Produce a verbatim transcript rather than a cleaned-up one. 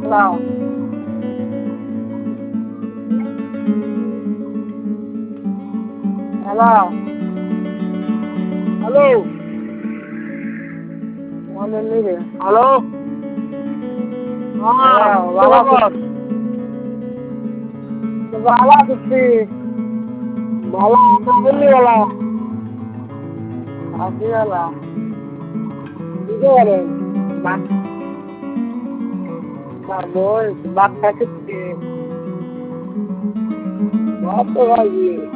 নাও। Hello hello মনে নেই রে। হ্যালো হ্যাঁ বাবা খবর ভালো আছি। ভালো বললি ভালো আছি ভালো। বুঝতে পারেন ভাত বল ভাত খাচ্ছি। ভাত তো খাইছি